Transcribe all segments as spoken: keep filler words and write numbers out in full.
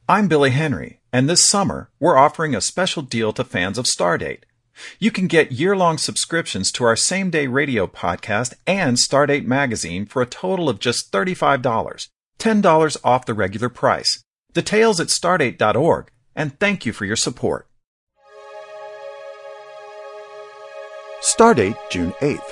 I'm Billy Henry, and this summer we're offering a special deal to fans of Stardate. You can get year-long subscriptions to our same-day radio podcast and Stardate magazine for a total of just thirty-five dollars, ten dollars off the regular price. Details at stardate dot org, and thank you for your support. Stardate, June eighth.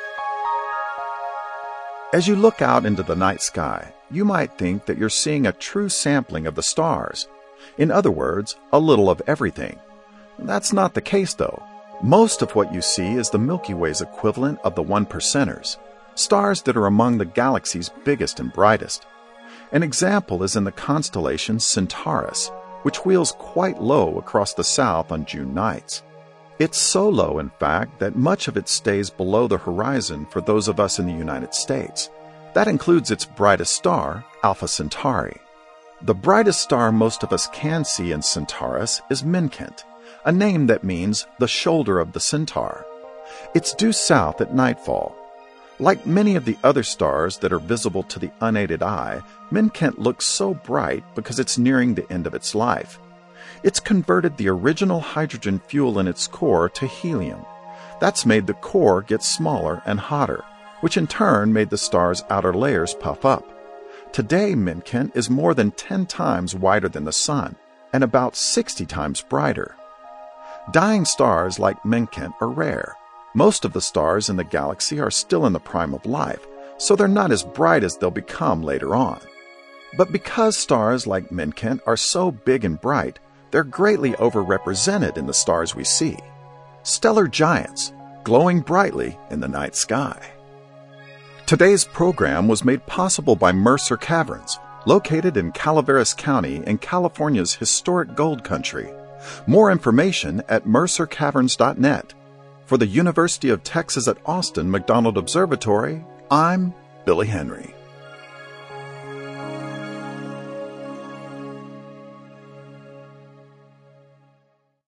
As you look out into the night sky, you might think that you're seeing a true sampling of the stars. In other words, a little of everything. That's not the case, though. Most of what you see is the Milky Way's equivalent of the one percenters, stars that are among the galaxy's biggest and brightest. An example is in the constellation Centaurus, which wheels quite low across the south on June nights. It's so low, in fact, that much of it stays below the horizon for those of us in the United States. That includes its brightest star, Alpha Centauri. The brightest star most of us can see in Centaurus is Menkent, a name that means the shoulder of the centaur. It's due south at nightfall. Like many of the other stars that are visible to the unaided eye, Menkent looks so bright because it's nearing the end of its life. It's converted the original hydrogen fuel in its core to helium. That's made the core get smaller and hotter, which in turn made the star's outer layers puff up. Today, Menkent is more than ten times wider than the Sun, and about sixty times brighter. Dying stars like Menkent are rare. Most of the stars in the galaxy are still in the prime of life, so they're not as bright as they'll become later on. But because stars like Menkent are so big and bright, they're greatly overrepresented in the stars we see. Stellar giants, glowing brightly in the night sky. Today's program was made possible by Mercer Caverns, located in Calaveras County in California's historic gold country. More information at mercer caverns dot net. For the University of Texas at Austin McDonald Observatory, I'm Billy Henry.